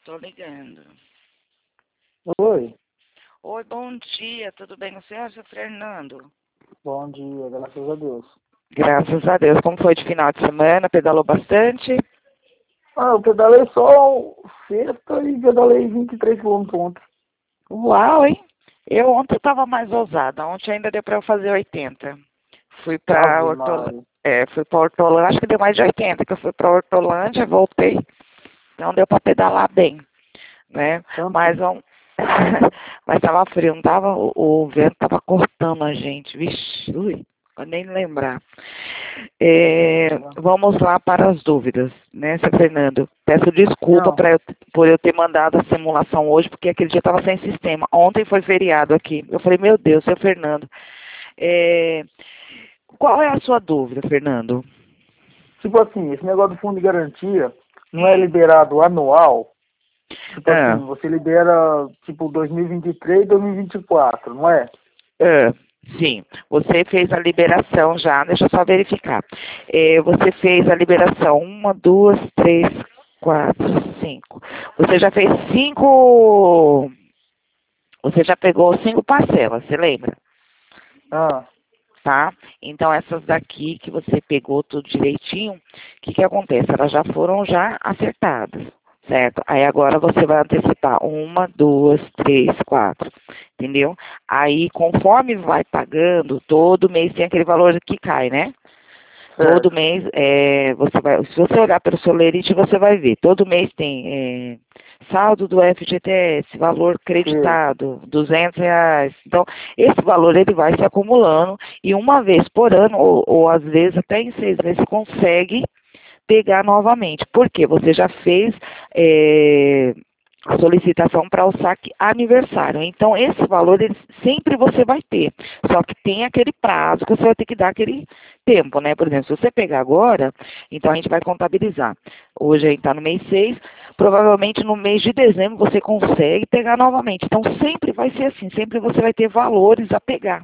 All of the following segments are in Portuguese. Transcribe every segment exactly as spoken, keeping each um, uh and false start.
Tô ligando. Oi, Oi, bom dia, tudo bem com o senhor, seu Fernando? bom dia, graças a Deus. Graças a Deus. Como foi de final de semana? Pedalou bastante? Ah, eu pedalei só sexta e pedalei vinte e três quilômetros ontem. Uau, hein? Eu ontem tava mais ousada. Ontem ainda deu pra eu fazer oitenta. Fui pra Ave Hortolândia. Maria. É, fui pra Hortolândia, acho que deu mais de oitenta, que eu fui pra Hortolândia, voltei. Então deu pra pedalar bem, né? Tanto. Mas, um... Mas tava frio, não tava? O, o vento tava cortando a gente. Vixe, ui, vou nem lembrar. É, vamos lá para as dúvidas, né, seu Fernando? Peço desculpa Não, pra eu, por eu ter mandado a simulação hoje, porque aquele dia estava sem sistema. Ontem foi feriado aqui. Eu falei, meu Deus, seu Fernando. É, qual é a sua dúvida, Fernando? tipo assim, esse negócio do fundo de garantia não é Hum. liberado anual? Tipo Ah, assim, você libera tipo dois mil e vinte e três e dois mil e vinte e quatro, não é? ah, sim, você fez a liberação já, deixa eu só verificar. É, você fez a liberação uma, duas, três, quatro, cinco. Você já fez cinco. Você já pegou cinco parcelas, você lembra? Ah, Tá? Então, essas daqui que você pegou tudo direitinho, o que que acontece? Elas já foram já acertadas, certo? Aí agora você vai antecipar uma, duas, três, quatro, entendeu? Aí, conforme vai pagando, todo mês tem aquele valor que cai, né? Todo certo. mês, é, você vai, se você olhar pelo seu lerite, você vai ver. Todo mês tem é, saldo do F G T S, valor Sei. creditado, duzentos reais. Então, esse valor ele vai se acumulando e uma vez por ano, ou, ou às vezes até em seis meses, você consegue pegar novamente. Porque você já fez é, a solicitação para o saque aniversário. Então, esse valor ele, sempre você vai ter. Só que tem aquele prazo que você vai ter que dar aquele tempo, né? Por exemplo, se você pegar agora, então a gente vai contabilizar. Hoje a gente está no mês seis, provavelmente no mês de dezembro você consegue pegar novamente. Então, sempre vai ser assim, sempre você vai ter valores a pegar.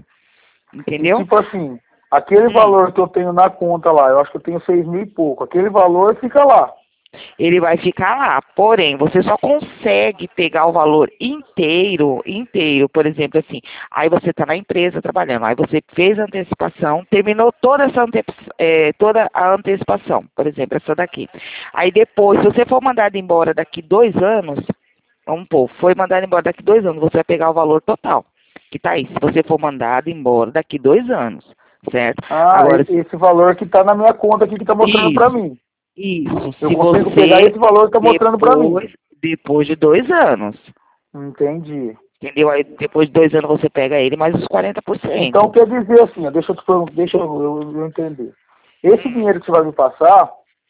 E Entendeu? tipo assim, aquele Hum. valor que eu tenho na conta lá, eu acho que eu tenho seis mil e pouco, aquele valor fica lá. Ele vai ficar lá. Porém, você só consegue pegar o valor inteiro, inteiro, por exemplo, assim. Aí você está na empresa trabalhando, aí você fez a antecipação, terminou toda essa antep é, toda a antecipação, por exemplo, essa daqui. Aí depois, se você for mandado embora daqui dois anos, vamos pôr, foi mandado embora daqui dois anos, você vai pegar o valor total. Que tá aí, se você for mandado embora daqui dois anos, certo? Ah, Agora, e- esse valor que está na minha conta aqui que está mostrando para isso. mim. Isso, Eu se consigo pegar você esse valor que está mostrando para mim. depois, depois de dois anos, Entendi. entendeu? Aí depois de dois anos você pega ele mais os quarenta por Então cento. quer dizer assim, ó, deixa eu te pergun- deixa eu, eu- eu entender. Esse Hum. dinheiro que você vai me passar,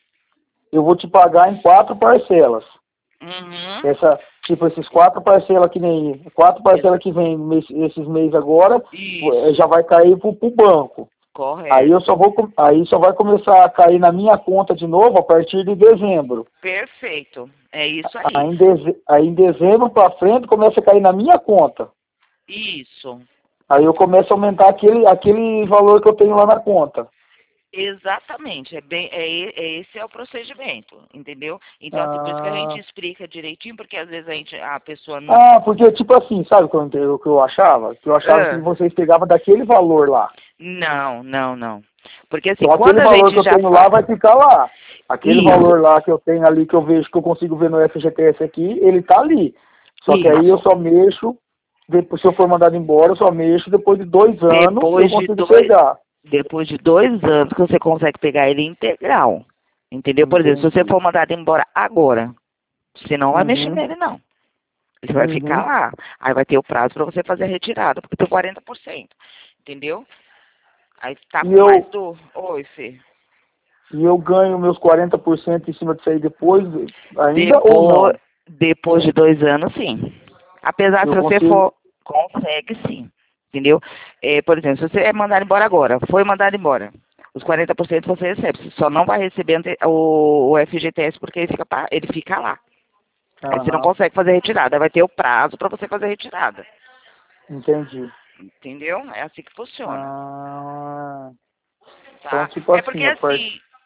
eu vou te pagar em quatro parcelas. Uhum. Essa, tipo, esses quatro parcelas que nem. Quatro parcelas Exa- que vem mês- esses meses agora, eh, Isso, já vai cair pro, pro banco. Aí eu só correto. vou, com- aí só vai começar a cair na minha conta de novo a partir de dezembro. Perfeito. É isso Aí aí. em, deze- aí em dezembro para frente começa a cair na minha conta. Isso. Aí eu começo a aumentar aquele, aquele valor que eu tenho lá na conta. Exatamente, é bem, é, e- é esse é o procedimento, entendeu? Então, assim, por isso que a gente Ah, explica direitinho, porque às vezes a gente, a pessoa não. ah, porque tipo assim, sabe o que eu, ente- o que eu achava? Que eu achava que Ah, vocês pegavam daquele valor lá. não, não, não. Porque assim, Então quando aquele a valor que gente eu já tenho lá faz vai ficar lá. Aquele isso, valor lá que eu tenho ali, que eu vejo que eu consigo ver no F G T S aqui, ele tá ali. Só que aí eu isso, só mexo, depois, se eu for mandado embora, eu só mexo depois de dois anos eu depois de consigo dois, pegar. depois de dois anos que você consegue pegar ele integral. Entendeu? Por exemplo, se você Entendi. for mandado embora agora, você não vai mexer Uhum, nele, não. Ele vai ficar uhum. lá. Aí vai ter o prazo para você fazer a retirada, porque tem quarenta por cento. Entendeu? Aí tá E com mais eu, do. Oi, Fê. e eu ganho meus quarenta por cento em cima disso aí depois, ainda ou Depois, não? depois de dois anos, sim. Apesar se Eu você consigo. for. Consegue, sim. Entendeu? É, por exemplo, se você é mandado embora agora, foi mandado embora. Os quarenta por cento você recebe. Você só não vai receber ante- o, o F G T S porque ele fica, pa- ele fica lá. Aí você não Aham, consegue fazer a retirada. Vai ter o prazo para você fazer a retirada. entendi. Entendeu? É assim que funciona. Ah, então, Tá? tipo É porque assim, a parte. assim,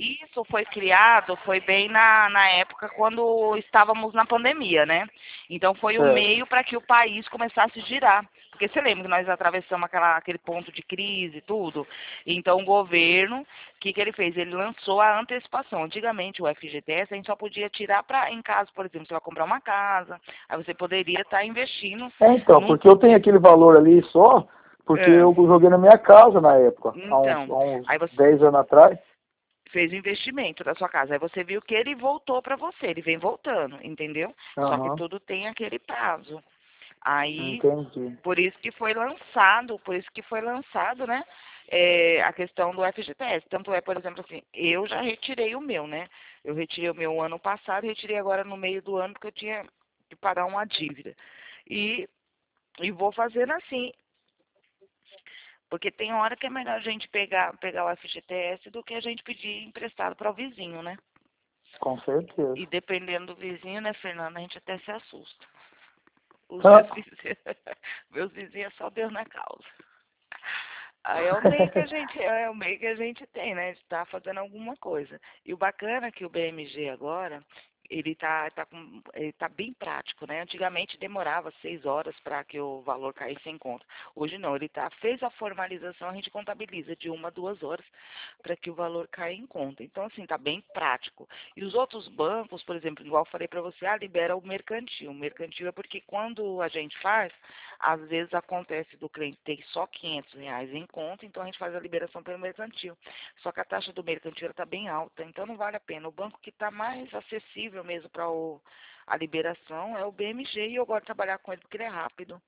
Isso foi criado, foi bem na, na época quando estávamos na pandemia, né? Então foi o Certo. meio para que o país começasse a girar. Porque você lembra que nós atravessamos aquela, aquele ponto de crise e tudo? Então o governo, o que, que ele fez? Ele lançou a antecipação. Antigamente o F G T S a gente só podia tirar para em casa, por exemplo, você vai comprar uma casa, aí você poderia estar investindo É, então, num. porque eu tenho aquele valor ali só, porque É, eu joguei na minha casa na época, há uns, então, há uns aí você dez anos atrás. fez o investimento da sua casa. Aí você viu que ele voltou para você, ele vem voltando, entendeu? Só que Aham, tudo tem aquele prazo. Aí, entendi. por isso que foi lançado, por isso que foi lançado, né? É, a questão do F G T S. Tanto é, por exemplo, assim, eu já retirei o meu, né? Eu retirei o meu ano passado, retirei agora no meio do ano porque eu tinha que pagar uma dívida. E, e vou fazendo assim. Porque tem hora que é melhor a gente pegar, pegar o F G T S do que a gente pedir emprestado para o vizinho, né? Com certeza. E dependendo do vizinho, né, Fernanda, a gente até se assusta. Os meus Ah, vizinhos, meus vizinhos é só Deus na causa. Aí é o meio que a gente, é o meio que a gente tem, né? De estar fazendo alguma coisa. E o bacana é que o B M G agora, ele tá, tá, com, ele tá bem prático, né? Antigamente demorava seis horas para que o valor caísse em conta. Hoje não, ele tá, fez a formalização, a gente contabiliza de uma a duas horas para que o valor caia em conta. Então, assim, tá bem prático. E os outros bancos, por exemplo, igual eu falei para você, ah, libera o mercantil. O mercantil é porque quando a gente faz, às vezes acontece do cliente ter só quinhentos reais em conta, então a gente faz a liberação pelo mercantil. Só que a taxa do mercantil está bem alta, então não vale a pena. O banco que está mais acessível mesmo para a liberação é o B M G e eu gosto de trabalhar com ele porque ele é rápido.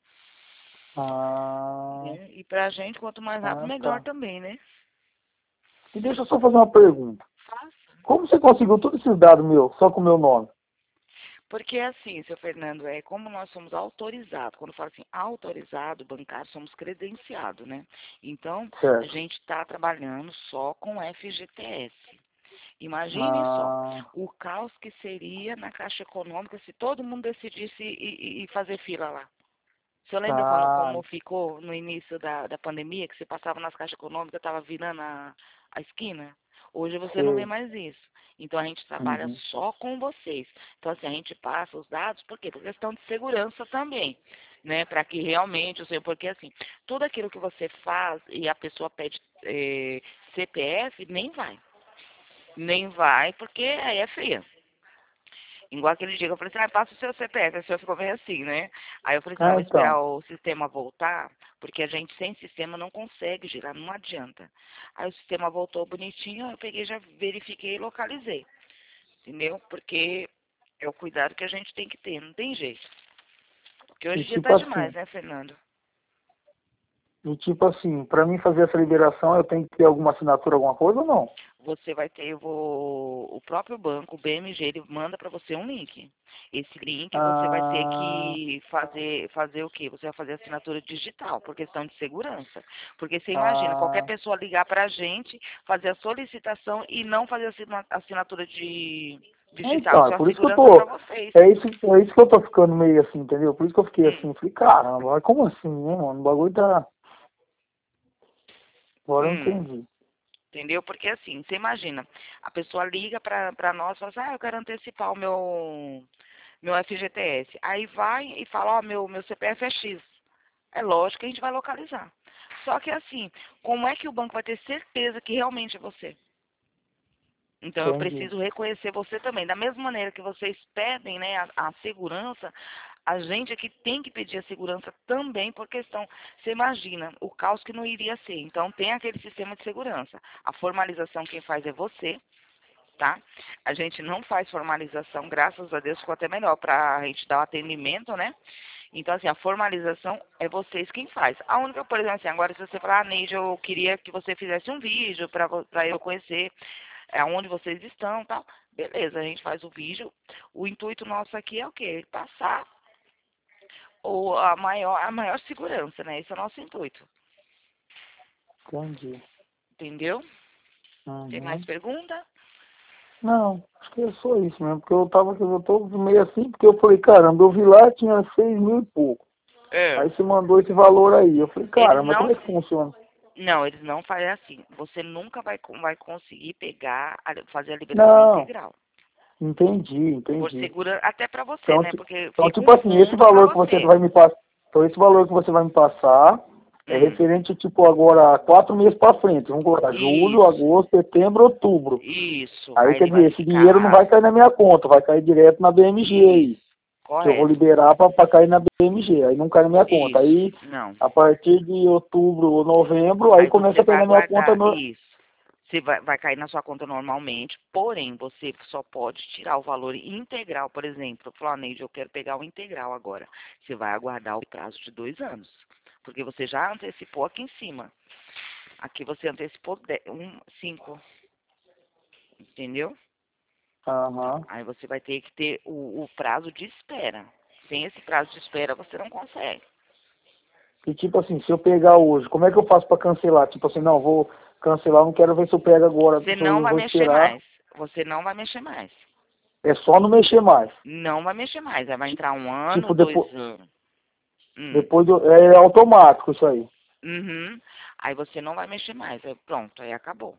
ah, Né? E para a gente, quanto mais rápido, ah, melhor tá. também, né? E deixa eu só fazer uma pergunta. Faça. Como você conseguiu todos esses dados meus, só com o meu nome? Porque assim, seu Fernando, é como nós somos autorizados, quando fala assim, autorizado bancário, somos credenciados, né? Então, a Certo. gente está trabalhando só com F G T S. Imagine só, Ah, o caos que seria na Caixa Econômica se todo mundo decidisse ir, ir fazer fila lá. Você lembra quando ah, como ficou no início da, da pandemia, que você passava nas caixas econômicas, estava virando a, a esquina? Hoje você não vê sei. mais isso. Então a gente trabalha Uhum. só com vocês. Então assim, a gente passa os dados, por quê? Por questão de segurança também. Né, para que realmente, eu sei, porque assim, tudo aquilo que você faz e a pessoa pede eh, C P F, nem vai. Nem vai, porque aí é feia. Igual aquele dia que eu falei assim, ah, passa o seu C P F, a senhora ficou meio assim, né? Aí eu falei assim, não, Ah, vou esperar então. o sistema voltar, porque a gente sem sistema não consegue girar, não adianta. Aí o sistema voltou bonitinho, eu peguei, já verifiquei e localizei, entendeu? Porque é o cuidado que a gente tem que ter, não tem jeito. Porque E hoje em dia tá tipo demais, assim, né, Fernando? e tipo assim, para mim fazer essa liberação eu tenho que ter alguma assinatura, alguma coisa ou não? Você vai ter, eu vou, o próprio banco, o B M G, ele manda para você um link. Esse link você vai ter Ah, que fazer, fazer o quê? Você vai fazer assinatura digital, por questão de segurança. Porque você imagina, qualquer ah, pessoa ligar para a gente, fazer a solicitação e não fazer assina- assinatura de digital. então, Isso é é uma por isso que eu segurança para tô, vocês. é isso, é isso que eu tô ficando meio assim, entendeu? Por isso que eu fiquei Hum, assim, falei, caramba, mas como assim, né, mano? O bagulho tá, agora eu hum. entendi. Entendeu? Porque assim, você imagina, a pessoa liga para nós e fala assim, ah, eu quero antecipar o meu, meu F G T S. Aí vai e fala, ó, meu, meu C P F é X. É lógico que a gente vai localizar. Só que assim, como é que o banco vai ter certeza que realmente é você? Então eu Entendi. preciso reconhecer você também. Da mesma maneira que vocês pedem, né, a, a segurança, a gente aqui tem que pedir a segurança também por questão. Você imagina o caos que não iria ser. Então tem aquele sistema de segurança. A formalização quem faz é você, tá? A gente não faz formalização, graças a Deus ficou até melhor para a gente dar o atendimento, né? Então, assim, a formalização é vocês quem faz. A única, por exemplo, assim, agora se você falar, ah, Neide, eu queria que você fizesse um vídeo para eu conhecer é, onde vocês estão e tal. Beleza, a gente faz o vídeo. O intuito nosso aqui é o quê? Passar o, a, maior, a maior segurança, né? Esse é o nosso intuito. Entendi. Entendeu? Tem mais Uhum. pergunta? Não, acho que é só isso mesmo, porque eu tava, eu tô meio assim, porque eu falei, caramba, eu vi lá, tinha seis mil e pouco. É. Aí você mandou esse valor aí. Eu falei, Eles cara, mas não como é que funciona? Não, eles não fazem assim. Você nunca vai, co- vai conseguir pegar, a- fazer a liberação Não, integral. entendi, Por entendi. segura, até pra você, Então, né? ti- Porque então, fica tipo um assim, esse fundo pra valor que você você. vai me passar, então esse valor que você vai me passar é Hum, referente, tipo, agora a quatro meses para frente. Vamos colocar julho, isso, agosto, setembro, outubro. isso. Aí, Aí quer ele vai dizer, esse dinheiro não vai ficar. cair na minha conta, vai cair direto na B M G aí. Isso, Que eu vou correto. liberar para cair na B M G. Aí não cai na minha conta. Isso, Aí, não. a partir de outubro ou novembro, aí Aí começa você a cair vai na minha conta. guardar No... isso. Você vai, vai cair na sua conta normalmente, porém, você só pode tirar o valor integral, por exemplo. Falou, Neide, eu quero pegar o integral agora. Você vai aguardar o prazo de dois anos. Porque você já antecipou aqui em cima. Aqui você antecipou de, um, cinco. Entendeu? Aham. Aí você vai ter que ter o, o prazo de espera. Sem esse prazo de espera, você não consegue. E tipo assim, se eu pegar hoje, como é que eu faço para cancelar? Tipo assim, não, vou cancelar, não quero ver se eu pego agora. Você Só não eu vai vou mexer esperar. mais. Você não vai mexer mais. É só não mexer mais. Não vai mexer mais. Aí vai Ti- entrar um ano, Tipo, dois depois, anos. Hum. depois do- é automático isso aí. Uhum. Aí você não vai mexer mais. Aí pronto, aí acabou.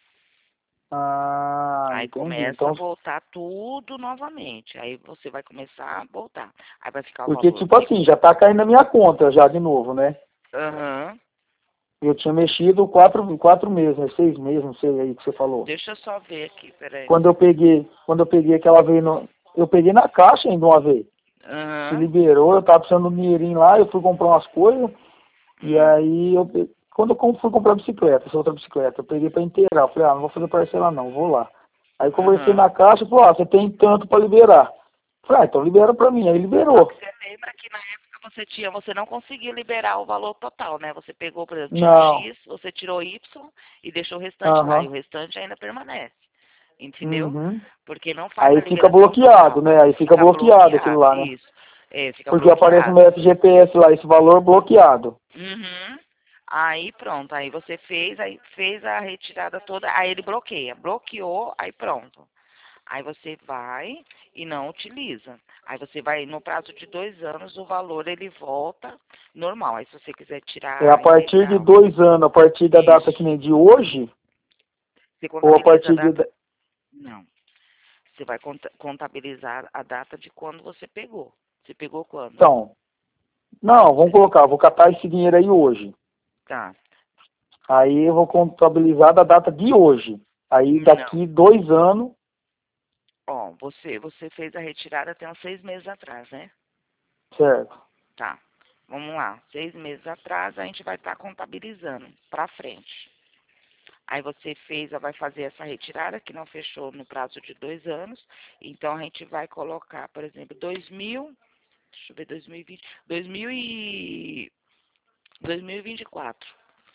Ah, Aí entendi. começa a Então, voltar tudo novamente. Aí você vai começar a voltar. Aí vai ficar o porque valor tipo que. assim, já tá caindo na minha conta já de novo, né? Aham. Eu tinha mexido quatro, quatro meses, né? Seis meses, não sei aí que você falou. Deixa eu só ver aqui, peraí. Quando eu peguei, quando eu peguei aquela vez, no, eu peguei na caixa ainda uma vez. Que Aham. liberou, eu tava precisando de um dinheirinho lá, eu fui comprar umas coisas, e Hum. aí eu pe- quando eu com- fui comprar bicicleta, essa outra bicicleta, eu peguei pra inteirar, eu falei, ah, não vou fazer parcela não, vou lá. Aí conversei Aham. na caixa, falou, ah, você tem tanto pra liberar. Eu falei, ah, então libera pra mim, aí Só liberou. que você lembra que na época você tinha, você não conseguia liberar o valor total, né? Você pegou, por exemplo, tinha Não, X, você tirou Y e deixou o restante lá. E aham, o restante ainda permanece. Entendeu? uhum. Porque não faz a Aí fica liberação bloqueado, total. né? Aí fica Fica bloqueado aquilo bloqueado. lá, né? Isso. É, fica Porque aparece no bloqueado. F G T S lá, esse valor bloqueado. Uhum. Aí pronto, aí você fez, aí fez a retirada toda, aí ele bloqueia. Bloqueou, aí pronto. Aí você vai e não utiliza. Aí você vai, no prazo de dois anos, o valor ele volta normal. Aí se você quiser É a tirar partir de integral, dois anos, a partir da data que isso. nem de hoje, Você ou a contabiliza a partir de... data? Não. Você vai conta- contabilizar a data de quando você pegou. Você pegou quando? Então, não, vamos colocar, vou catar esse dinheiro aí hoje. Tá. Aí eu vou contabilizar da data de hoje. Aí Não. daqui dois anos, Ó, você, você fez a retirada até uns seis meses atrás, né? certo. Tá. Vamos lá. Seis meses atrás a gente vai estar contabilizando pra frente. Aí você fez, vai fazer essa retirada que não fechou no prazo de dois anos. Então a gente vai colocar, por exemplo, dois mil, deixa eu ver, dois mil e vinte, dois mil e dois mil e vinte e quatro.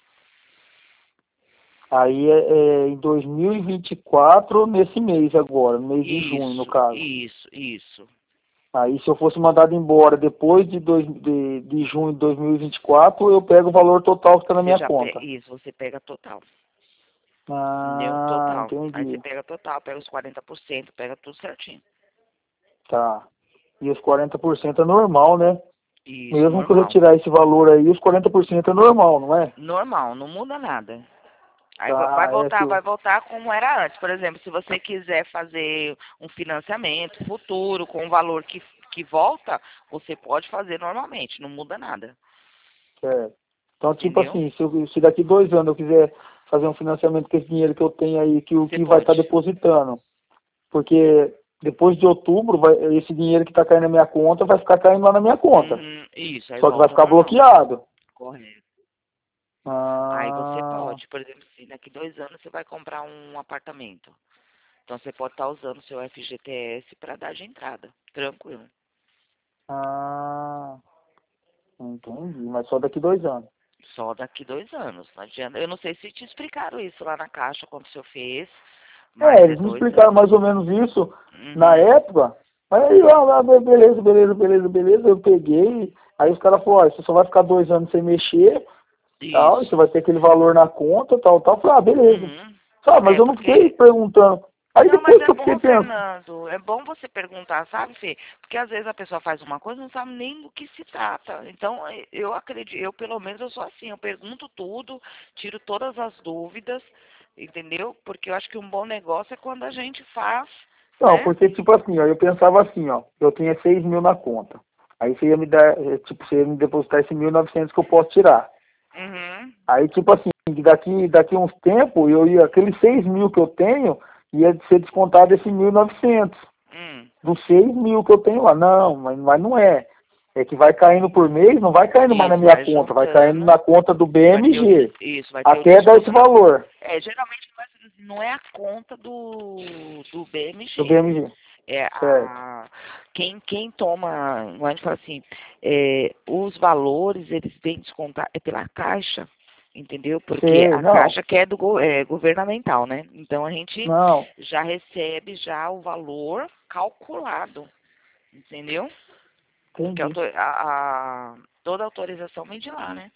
Aí é, é em dois mil e vinte e quatro, nesse mês agora, no mês de junho, no Isso, caso. isso, isso. Aí se eu fosse mandado embora depois de, dois, de, de junho de dois mil e vinte e quatro, eu pego o valor total que está na Você minha já pega, conta. isso, você pega total. Entendeu? Ah, Total. Aí você entendi. pega total, pega os quarenta por cento, pega tudo certinho. Tá. E os quarenta por cento é normal, né? Isso, Mesmo que eu normal. retirar esse valor aí, os quarenta por cento é normal, não é? Normal, não muda nada. Aí va- vai Tá, é que voltar, eu... vai voltar como era antes. Por exemplo, se você quiser fazer um financiamento futuro com um valor que, que volta, você pode fazer normalmente, não muda nada. Certo. Então, tipo Entendeu? assim, se, eu, se daqui dois anos eu quiser fazer um financiamento com esse dinheiro que eu tenho aí, que o Você que vai pode. estar depositando, porque depois de outubro, vai, esse dinheiro que está caindo na minha conta vai ficar caindo lá na minha conta. Uhum, isso, aí Só que vai volta ao ficar normal. bloqueado. Correto. Aí você Ah, pode, por exemplo, se daqui dois anos você vai comprar um apartamento. Então você pode estar usando o seu F G T S para dar de entrada. Tranquilo. ah, entendi, mas só daqui dois anos. Só daqui dois anos. Não adianta. Eu não sei se te explicaram isso lá na caixa quando o senhor fez, É, mas é eles me dois explicaram anos. mais ou menos isso na Uhum. época. Aí lá, lá, beleza, beleza, beleza, beleza, eu peguei. Aí os caras falaram, ó, você só vai ficar dois anos sem mexer, tal, e você Isso. vai ter aquele valor na conta, tal, tal. Eu falei, ah, beleza. Uhum. Sabe, mas É eu não fiquei porque perguntando. Aí Não, mas depois é que eu bom, fiquei pensando, Fernando, é bom você perguntar, sabe, Fê? Porque às vezes a pessoa faz uma coisa e não sabe nem do que se trata. Então, eh, eu acredito, eu pelo menos eu sou assim, eu pergunto tudo, tiro todas as dúvidas, entendeu? Porque eu acho que um bom negócio é quando a gente faz, não, né? porque tipo assim, ó, eu pensava assim, ó, eu tinha seis mil na conta. Aí você ia me dar, eh, tipo, você ia me depositar esse mil e novecentos que eu posso tirar. Uhum. Aí, tipo assim, daqui, daqui uns tempos, eu ia, aqueles seis mil que eu tenho, ia ser descontado esse mil e novecentos. Hum. Dos seis mil que eu tenho lá. Não, mas, mas não é. É que vai caindo por mês, não vai caindo mais na Isso, minha vai conta, vai caindo juntando, na conta do vai ter o, des- B M G, isso, vai ter o até dar esse desconto na conta. valor É, geralmente mas não é a conta do, do do B M G. B M G. É Certo. a quem quem toma, a gente fala assim, é, os valores eles vêm descontar é pela Caixa, entendeu? Porque Sei, a não, Caixa que é do go- é, governamental, né? Então a gente não, já recebe já o valor calculado, entendeu? Porque a, entendi. auto- a- a- toda autorização vem de lá, né?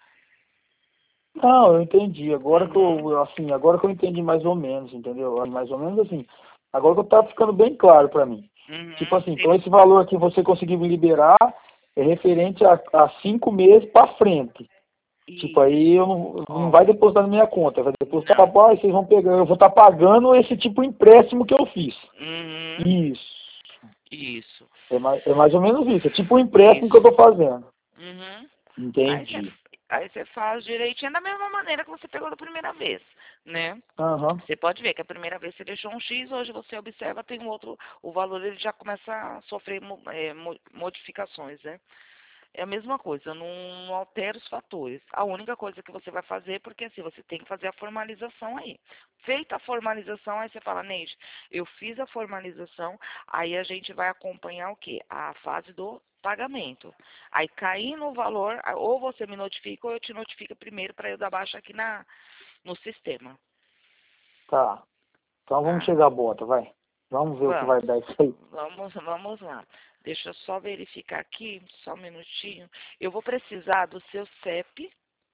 Não, eu entendi. Agora que Uhum, eu, assim, agora que eu entendi mais ou menos, entendeu? Mais ou menos assim. Agora que tá ficando bem claro para mim. Tipo uhum, assim, então sim, esse valor que você conseguiu me liberar é referente a, a cinco meses para frente. Tipo, aí isso. eu não, não Ó, vai depositar na minha conta, vai depositar não. para vocês vão pegar, eu vou estar pagando esse tipo de empréstimo que eu fiz. Uhum, Isso. isso, É mais, é mais ou menos isso. É tipo um empréstimo que eu isso. estou fazendo. Uhum. Aí você, Entendi. aí você faz direitinho da mesma maneira que você pegou da primeira vez, né? Aham. Você pode ver que a primeira vez você deixou um X, hoje você observa, tem um outro, o valor ele já começa a sofrer mo- é, mo- modificações, né? É a mesma coisa, não, não altera os fatores. A única coisa que você vai fazer, porque assim, você tem que fazer a formalização aí. Feita a formalização, aí você fala, Neide, eu fiz a formalização, aí a gente vai acompanhar o quê? A fase do pagamento. Aí caindo o valor, ah, ou você me notifica ou eu te notifico primeiro para eu dar baixa aqui na, no sistema. Tá. Então vamos Tá? chegar à bota, vai. Vamos ver o que vai Vamos. dar isso aí. Vamos, vamos lá. Deixa eu só verificar aqui, só um minutinho. Eu vou precisar do seu C E P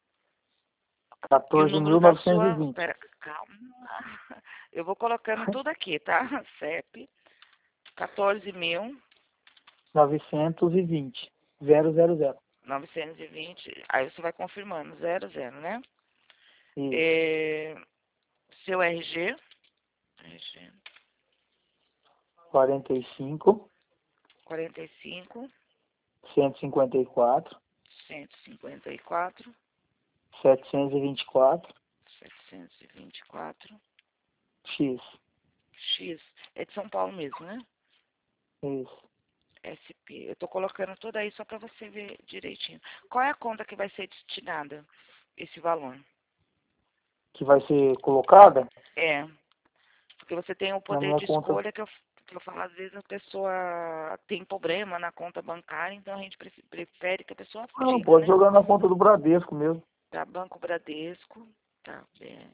e o quatorze número mil da novecentos e sua. vinte Pera, calma. Eu vou colocando tudo aqui, tá? C E P, quatorze mil novecentos e vinte. Zero, zero, zero. novecentos e vinte. Aí você vai confirmando, zero, zero, né? Isso. É, seu R G. R G quarenta e cinco, quarenta e cinco, cento e cinquenta e quatro, cento e cinquenta e quatro, setecentos e vinte e quatro, setecentos e vinte e quatro. X. X. É de São Paulo mesmo, né? Isso. S P. Eu tô colocando tudo aí só para você ver direitinho. Qual é a conta que vai ser destinada esse valor? Que vai ser colocada É, porque você tem o na poder minha de conta. escolha que eu, que eu falo, às vezes a pessoa tem problema na conta bancária, então a gente pre- prefere que a pessoa Não, diga, pode né? jogar na conta do Bradesco mesmo. Tá, Banco Bradesco, tá, é.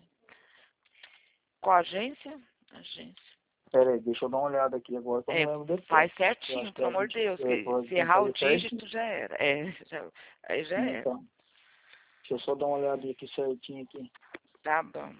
Qual agência? Agência. Pera aí, deixa eu dar uma olhada aqui agora que eu não É, lembro depois. faz Eu certinho, acho que pelo é amor de vinte. Deus, É, que pode- se tem que errar o fazer certinho. dígito já era. É, já, aí já é. Então, deixa eu só dar uma olhada aqui certinho aqui. Tá bom.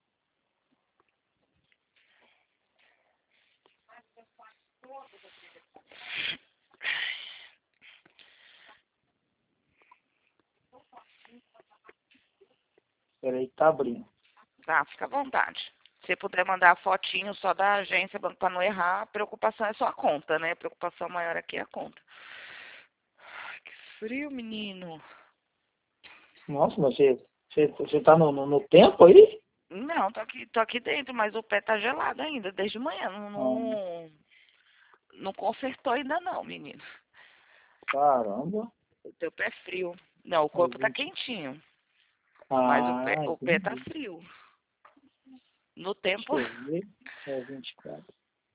Pera aí, tá abrindo. Tá, fica à vontade. Se puder mandar fotinho só da agência para não errar, a preocupação é só a conta, né? A preocupação maior aqui é a conta. Ai, que frio, menino. Nossa, mas você, você, você tá no, no, no tempo aí? Não, tô aqui, tô aqui dentro, mas o pé tá gelado ainda, desde manhã. Não, Ah, não, não consertou ainda não, menino. caramba. O teu pé é frio. Não, o É corpo tá vinte. quentinho, mas o pé, Ah, o pé tá entendi. frio. No Deixa tempo, eu ver. É vinte e quatro.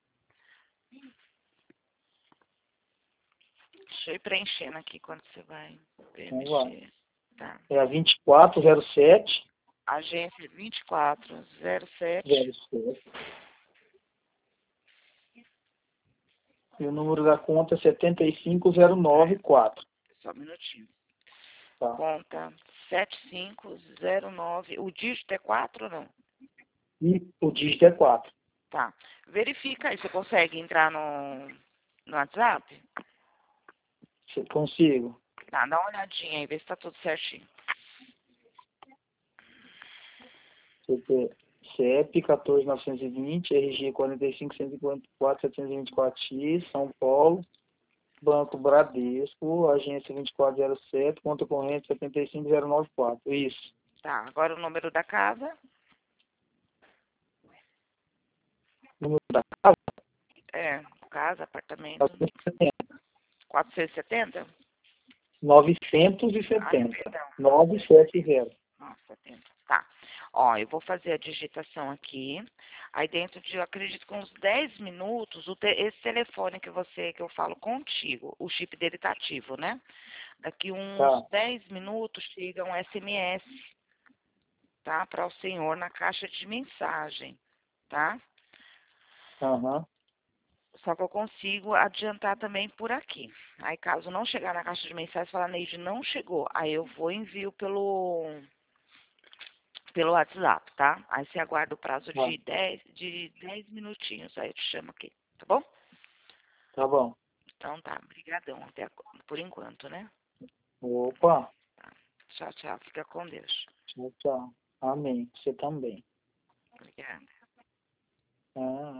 deixa eu ir preenchendo aqui quando você vai Então vai. preencher. Tá. É a vinte e quatro zero sete. Agência vinte e quatro zero sete. zero sete. E o número da conta é setenta e cinco zero nove quatro. Só um minutinho. Tá. Conta sete cinco zero nove. O dígito é quatro ou não? E o dígito é quatro. Tá. Verifica aí, você consegue entrar no, no WhatsApp? Se consigo. Tá, dá uma olhadinha aí, vê se tá tudo certinho. C E P quatorze mil novecentos e vinte, R G quarenta e cinco, cento e cinquenta e quatro, setecentos e vinte e quatro X, São Paulo, Banco Bradesco, agência vinte e quatro zero sete, conta corrente setenta e cinco zero noventa e quatro. Isso. Tá, agora o número da casa. Número da casa? É, casa, apartamento. quatrocentos e setenta. quatrocentos e setenta? novecentos e Ai, setenta. perdão. novecentos e setenta. Nossa, setenta. Tá. Ó, eu vou fazer a digitação aqui. Aí dentro de, eu acredito que uns dez minutos, o te, esse telefone que você, que eu falo contigo, o chip dele tá ativo, né? Daqui uns Tá. dez minutos chega um S M S, tá? Para o senhor na caixa de mensagem, tá? Aham. Só que eu consigo adiantar também por aqui. Aí caso não chegar na caixa de mensagem, falar, Neide, não chegou. Aí eu vou e envio pelo, pelo WhatsApp, tá? Aí você aguarda o prazo Tá. de dez, de dez minutinhos. Aí eu te chamo aqui, tá bom? Tá bom. Então tá, brigadão até agora, por enquanto, né? Opa. Tchau, tchau. Fica com Deus. Tchau, tchau. Amém. Você também. Obrigada. Ah.